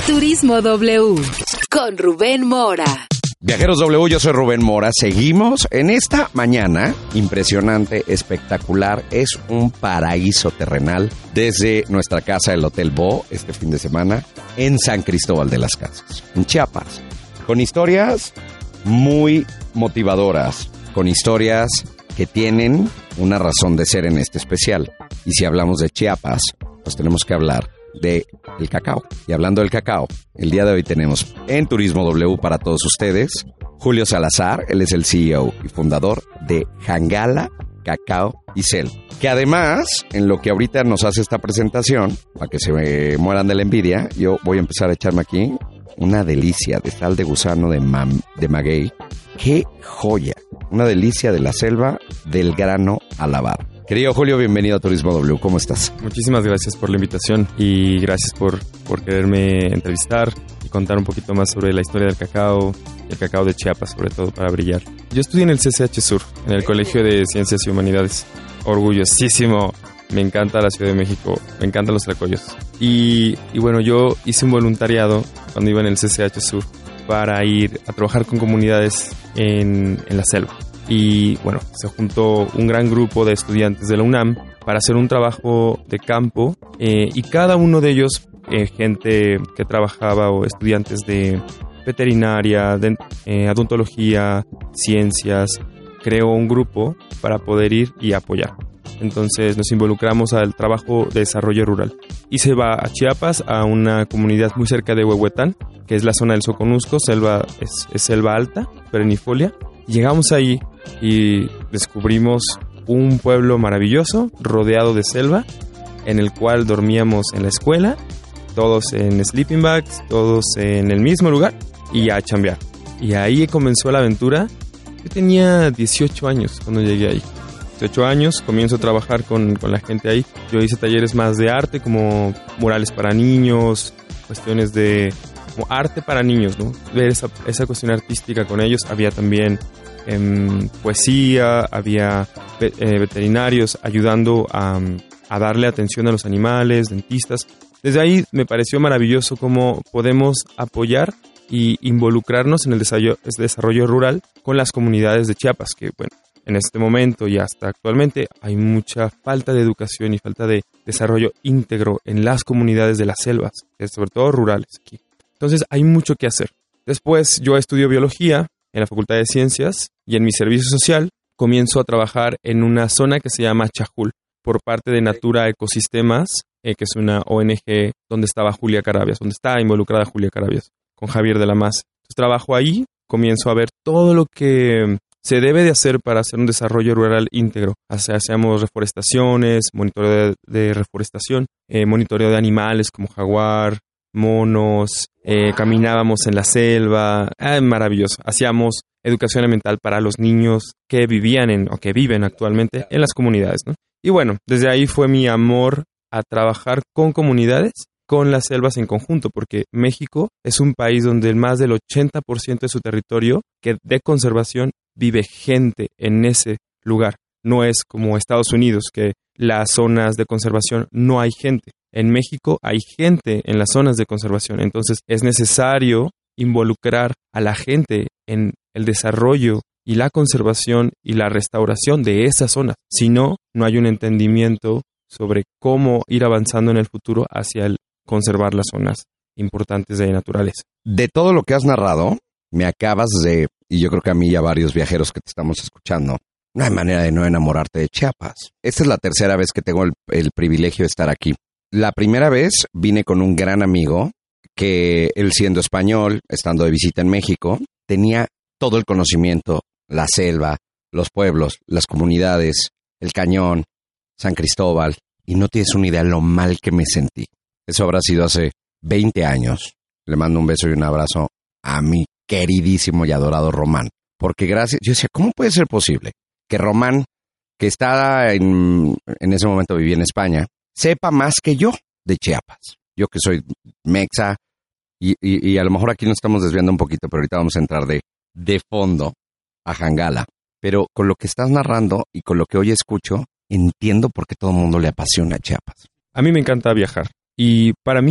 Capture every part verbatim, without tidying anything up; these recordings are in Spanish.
Turismo W con Rubén Mora. Viajeros W, yo soy Rubén Mora. Seguimos en esta mañana impresionante, espectacular. Es un paraíso terrenal desde nuestra casa, el Hotel Bo, este fin de semana, en San Cristóbal de las Casas, en Chiapas. Con historias muy motivadoras, con historias que tienen una razón de ser en este especial. Y si hablamos de Chiapas, pues tenemos que hablar de el cacao. Y hablando del cacao, el día de hoy tenemos en Turismo W para todos ustedes Julio Salazar. Él es el C E O y fundador de Jangala Cacao y Selva, que además, en lo que ahorita nos hace esta presentación, para que se me mueran de la envidia, yo voy a empezar a echarme aquí una delicia de sal de gusano de, mam, de maguey. ¡Qué joya! Una delicia de la selva, del grano a la barra. Querido Julio, bienvenido a Turismo W. ¿Cómo estás? Muchísimas gracias por la invitación y gracias por, por quererme entrevistar y contar un poquito más sobre la historia del cacao, el cacao de Chiapas, sobre todo para brillar. Yo estudié en el C C H Sur, en el Colegio de Ciencias y Humanidades. Orgullosísimo. Me encanta la Ciudad de México, me encantan los tlacoyos. Y, y bueno, yo hice un voluntariado cuando iba en el C C H Sur para ir a trabajar con comunidades en, en la selva. Y bueno, se juntó un gran grupo de estudiantes de la UNAM para hacer un trabajo de campo eh, y cada uno de ellos, eh, gente que trabajaba o estudiantes de veterinaria, de eh, odontología, ciencias, creó un grupo para poder ir y apoyar. Entonces nos involucramos al trabajo de desarrollo rural y se va a Chiapas, a una comunidad muy cerca de Huehuetán, que es la zona del Soconusco, selva, es, es selva alta, perennifolia. Llegamos ahí y descubrimos un pueblo maravilloso, rodeado de selva, en el cual dormíamos en la escuela, todos en sleeping bags, todos en el mismo lugar, y a chambear. Y ahí comenzó la aventura. Yo tenía dieciocho años cuando llegué ahí. dieciocho años, comienzo a trabajar con, con la gente ahí. Yo hice talleres más de arte, como murales para niños, cuestiones de como arte para niños, ¿no? Ver esa, esa cuestión artística con ellos. Había también eh, poesía, había eh, veterinarios ayudando a, a darle atención a los animales, dentistas. Desde ahí me pareció maravilloso cómo podemos apoyar y involucrarnos en el desarrollo, el desarrollo rural con las comunidades de Chiapas, que bueno, en este momento y hasta actualmente hay mucha falta de educación y falta de desarrollo íntegro en las comunidades de las selvas, sobre todo rurales aquí. Entonces hay mucho que hacer. Después yo estudio biología en la Facultad de Ciencias y en mi servicio social comienzo a trabajar en una zona que se llama Chajul por parte de Natura Ecosistemas, eh, que es una O N G donde estaba Julia Carabias, donde está involucrada Julia Carabias con Javier de la Maza. Entonces trabajo ahí, comienzo a ver todo lo que se debe de hacer para hacer un desarrollo rural íntegro. Hacemos reforestaciones, monitoreo de, de reforestación, eh, monitoreo de animales como jaguar, monos, eh, caminábamos en la selva, eh, maravilloso. Hacíamos educación ambiental para los niños que vivían en, o que viven actualmente en las comunidades, ¿no? Y bueno, desde ahí fue mi amor a trabajar con comunidades, con las selvas en conjunto, porque México es un país donde más del ochenta por ciento de su territorio que de conservación vive gente en ese lugar. No es como Estados Unidos, que las zonas de conservación no hay gente. En México hay gente en las zonas de conservación. Entonces es necesario involucrar a la gente en el desarrollo y la conservación y la restauración de esas zonas. Si no, no hay un entendimiento sobre cómo ir avanzando en el futuro hacia el conservar las zonas importantes de naturaleza. De todo lo que has narrado, me acabas de, y yo creo que a mí y a varios viajeros que te estamos escuchando, no hay manera de no enamorarte de Chiapas. Esta es la tercera vez que tengo el, el privilegio de estar aquí. La primera vez vine con un gran amigo que él, siendo español, estando de visita en México, tenía todo el conocimiento, la selva, los pueblos, las comunidades, el cañón, San Cristóbal, y no tienes una idea lo mal que me sentí. Eso habrá sido hace veinte años. Le mando un beso y un abrazo a mi queridísimo y adorado Román. Porque gracias, yo decía, ¿cómo puede ser posible que Román, que está en, en ese momento vivía en España, sepa más que yo de Chiapas? Yo que soy mexa, y, y, y a lo mejor aquí nos estamos desviando un poquito, pero ahorita vamos a entrar de, de fondo a Jangala. Pero con lo que estás narrando y con lo que hoy escucho, entiendo por qué todo el mundo le apasiona Chiapas. A mí me encanta viajar. Y para mí,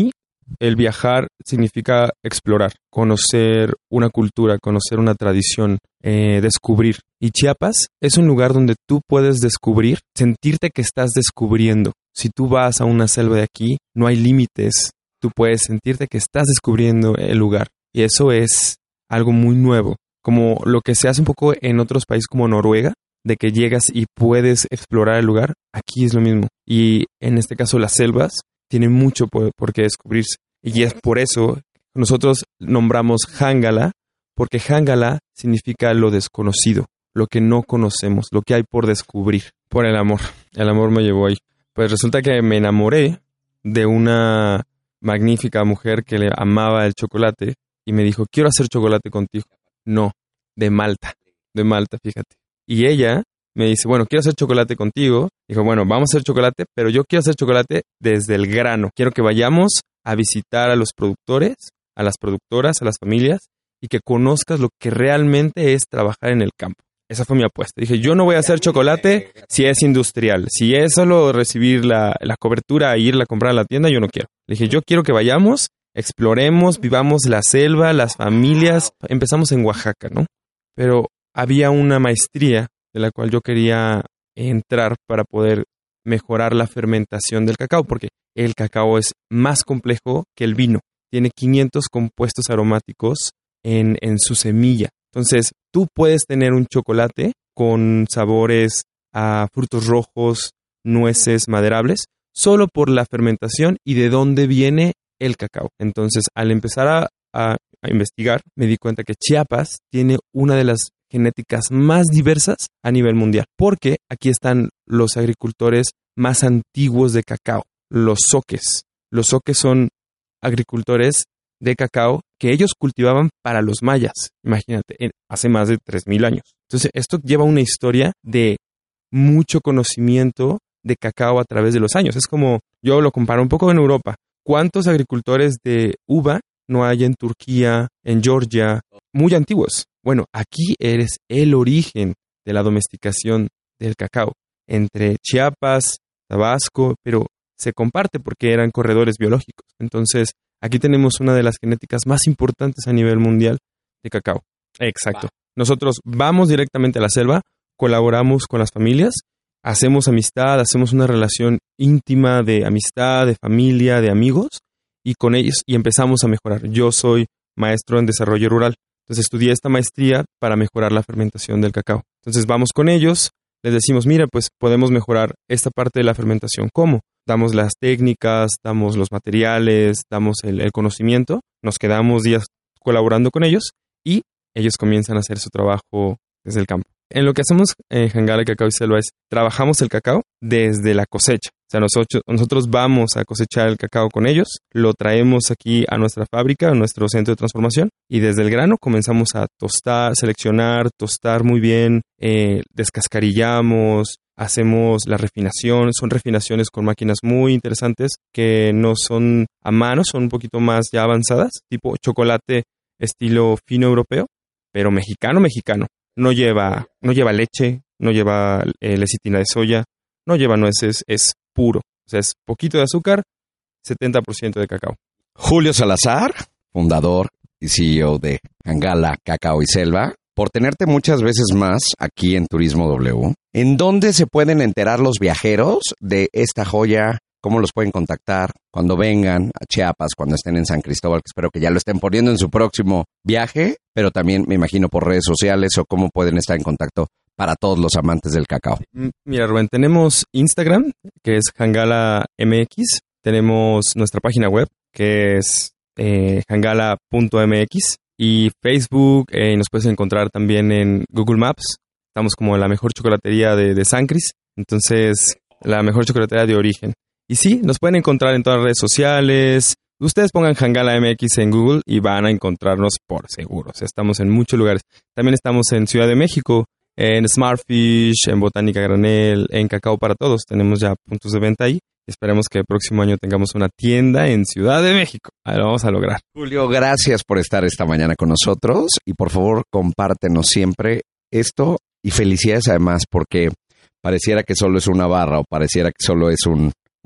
el viajar significa explorar, conocer una cultura, conocer una tradición, eh, descubrir. Y Chiapas es un lugar donde tú puedes descubrir, sentirte que estás descubriendo. Si tú vas a una selva de aquí, no hay límites. Tú puedes sentirte que estás descubriendo el lugar. Y eso es algo muy nuevo. Como lo que se hace un poco en otros países como Noruega, de que llegas y puedes explorar el lugar, aquí es lo mismo. Y en este caso las selvas tienen mucho por, por qué descubrirse. Y es por eso nosotros nombramos Jángala, porque Jángala significa lo desconocido, lo que no conocemos, lo que hay por descubrir. Por el amor. El amor me llevó ahí. Pues resulta que me enamoré de una magnífica mujer que le amaba el chocolate y me dijo, quiero hacer chocolate contigo. No, de Malta, de Malta, fíjate. Y ella me dice, bueno, quiero hacer chocolate contigo. Dijo, bueno, vamos a hacer chocolate, pero yo quiero hacer chocolate desde el grano. Quiero que vayamos a visitar a los productores, a las productoras, a las familias, y que conozcas lo que realmente es trabajar en el campo. Esa fue mi apuesta. Dije, yo no voy a hacer chocolate si es industrial. Si es solo recibir la, la cobertura e irla a comprar a la tienda, yo no quiero. Le dije, yo quiero que vayamos, exploremos, vivamos la selva, las familias. Empezamos en Oaxaca, ¿no? Pero había una maestría de la cual yo quería entrar para poder mejorar la fermentación del cacao, porque el cacao es más complejo que el vino. Tiene quinientos compuestos aromáticos en, en su semilla. Entonces, tú puedes tener un chocolate con sabores a frutos rojos, nueces, maderables, solo por la fermentación y de dónde viene el cacao. Entonces, al empezar a, a, a investigar, me di cuenta que Chiapas tiene una de las genéticas más diversas a nivel mundial, porque aquí están los agricultores más antiguos de cacao, los zoques. Los zoques son agricultores de cacao que ellos cultivaban para los mayas, imagínate, hace más de tres mil años. Entonces, esto lleva una historia de mucho conocimiento de cacao a través de los años. Es como, yo lo comparo un poco en Europa. ¿Cuántos agricultores de uva no hay en Turquía, en Georgia, muy antiguos? Bueno, aquí eres el origen de la domesticación del cacao entre Chiapas, Tabasco, pero se comparte porque eran corredores biológicos. Entonces, aquí tenemos una de las genéticas más importantes a nivel mundial de cacao. Exacto. Nosotros vamos directamente a la selva, colaboramos con las familias, hacemos amistad, hacemos una relación íntima de amistad, de familia, de amigos, y con ellos y empezamos a mejorar. Yo soy maestro en desarrollo rural. Entonces estudié esta maestría para mejorar la fermentación del cacao. Entonces vamos con ellos, les decimos, mira, pues podemos mejorar esta parte de la fermentación. ¿Cómo? Damos las técnicas, damos los materiales, damos el, el conocimiento, nos quedamos días colaborando con ellos y ellos comienzan a hacer su trabajo desde el campo. En lo que hacemos en Jángala Cacao y Selva es, trabajamos el cacao desde la cosecha. O sea, nosotros, nosotros vamos a cosechar el cacao con ellos, lo traemos aquí a nuestra fábrica, a nuestro centro de transformación, y desde el grano comenzamos a tostar, seleccionar, tostar muy bien, eh, descascarillamos, hacemos la refinación. Son refinaciones con máquinas muy interesantes que no son a mano, son un poquito más ya avanzadas, tipo chocolate estilo fino europeo, pero mexicano, mexicano. No lleva, no lleva leche, no lleva eh, lecitina de soya, no lleva nueces, es puro. O sea, es poquito de azúcar, setenta por ciento de cacao. Julio Salazar, fundador y C E O de Jángala Cacao y Selva, por tenerte muchas veces más aquí en Turismo W. ¿En dónde se pueden enterar los viajeros de esta joya? ¿Cómo los pueden contactar cuando vengan a Chiapas, cuando estén en San Cristóbal? Que espero que ya lo estén poniendo en su próximo viaje, pero también me imagino por redes sociales, o cómo pueden estar en contacto para todos los amantes del cacao. Mira, Rubén, tenemos Instagram, que es Jángala M X. Tenemos nuestra página web, que es eh, jángala punto m x. Y Facebook, eh, nos puedes encontrar también en Google Maps. Estamos como la mejor chocolatería de, de San Cris. Entonces, la mejor chocolatería de origen. Y sí, nos pueden encontrar en todas las redes sociales. Ustedes pongan Jángala M X en Google y van a encontrarnos por seguro. O sea, estamos en muchos lugares. También estamos en Ciudad de México, en Smartfish, en Botánica Granel, en Cacao para Todos. Tenemos ya puntos de venta ahí. Esperemos que el próximo año tengamos una tienda en Ciudad de México. Ahí lo vamos a lograr. Julio, gracias por estar esta mañana con nosotros. Y por favor, compártenos siempre esto. Y felicidades además, porque pareciera que solo es una barra o pareciera que solo es un...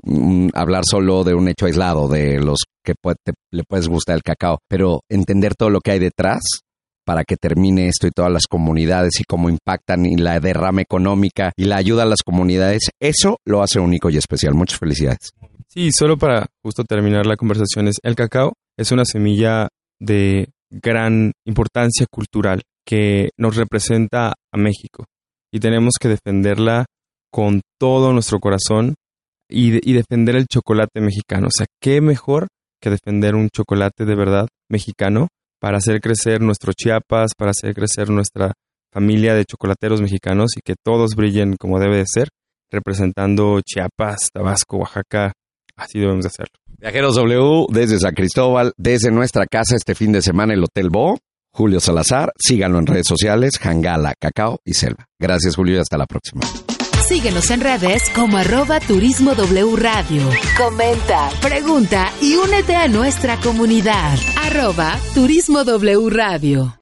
mm, hablar solo de un hecho aislado, de los que puede, te, le puedes gustar el cacao, pero entender todo lo que hay detrás para que termine esto y todas las comunidades y cómo impactan y la derrama económica y la ayuda a las comunidades, eso lo hace único y especial. Muchas felicidades. Sí, solo para justo terminar la conversación, es el cacao es una semilla de gran importancia cultural que nos representa a México y tenemos que defenderla con todo nuestro corazón y, de, y defender el chocolate mexicano. O sea, ¿qué mejor que defender un chocolate de verdad mexicano para hacer crecer nuestro Chiapas, para hacer crecer nuestra familia de chocolateros mexicanos y que todos brillen como debe de ser, representando Chiapas, Tabasco, Oaxaca? Así debemos de hacerlo. Viajeros W, desde San Cristóbal, desde nuestra casa este fin de semana, el Hotel Bo, Julio Salazar. Síganlo en redes sociales, Jangala, Cacao y Selva. Gracias, Julio, y hasta la próxima. Síguenos en redes como arroba Turismo W Radio. Comenta, pregunta y únete a nuestra comunidad. Arroba Turismo W Radio.